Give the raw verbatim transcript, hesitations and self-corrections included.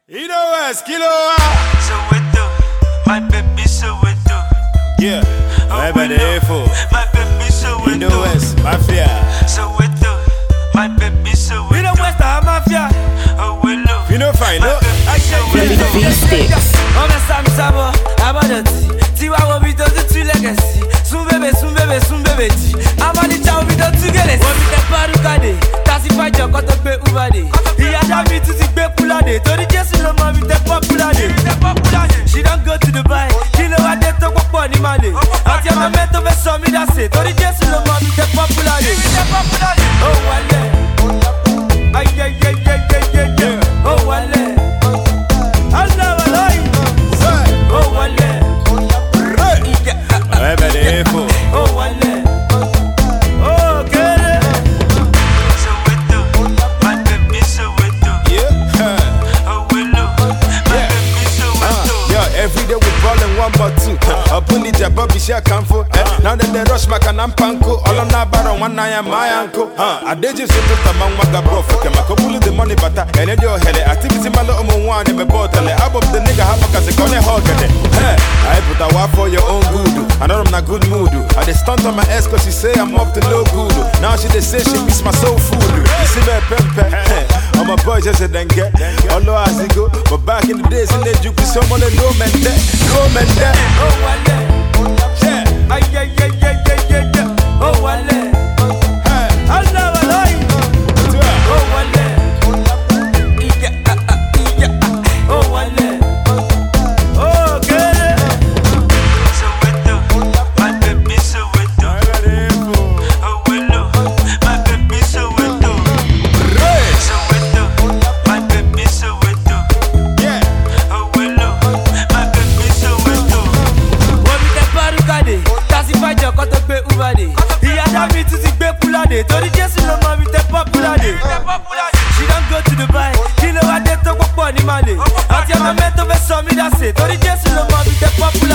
You know what, Kilo? So we do, my baby, so we do. Yeah, my baby, for my baby, so we you do. know West Mafia. So we do, my baby, so we do. You know West Mafia. Oh, we love. You know fine, no? I say Really the V-Sticks. On me Sam Sabo, Abadoti. Tiwa wo bi to tu legacy. Sun bebe, sun bebe, sun bebe ti. Amani cha wo bi to tu gele. Wo bi te parukade. Tasifa jo ko to gbe ubade. Iya da mi tu ti gbe kulade. Tori Jesu lo mo bi te populade. She don't go to Dubai. Kilo wa de to popo ni male. Ati ama me to fe so mi da se. Tori Jesu lo mo bi te populade. Oh wale. Ay ay ay ay ay ay. Oh wale. Allah walai. Oh wale. My baby, for Oh wale. Oh kere. So we do, my baby, so we do. yeah. Oh, we love. My baby, so we do. Yo, every day we ballin' one but two. A bully Bobby share come for. Now that they rush back and I'm panko. All on that bar on one eye and my uncle. I did just put the man waga profit. I could pull the money, but I and your head. Activity my little one in the bottle. I bought the nigga half because they gonna hog it. I put a wife for your own good. I know I'm not good mood. I just stunt on my ass cause she say I'm up to no good. Now she they say she miss my soul food. You see me pempe. I'm a boy just a dengue. Although as it go, but back in the days in the juke, someone that no man there, no man there. Oh wale. Yeah. Ay ay ay ay ay ay ay. Oh wale. Hey. Allah walai. Oh wale. Iya ah ah iya ah. Oh wale. Oh kere. So we do, my baby, so we do. Oh, we love. My baby, so we do. So we do, my baby, so we do. Yeah. Oh, we love. My baby, so we do. Wo bi te parukade. Tasifa jo ko to gbe ubade. Iya da mi tu ti gbe kulade. Tori Jesu lo mo bi te populade. She don't go to Dubai. Kilo wa de to popo ni male. Ati ama me to fe so mi da se. Tori Jesu lo mo bi te populade.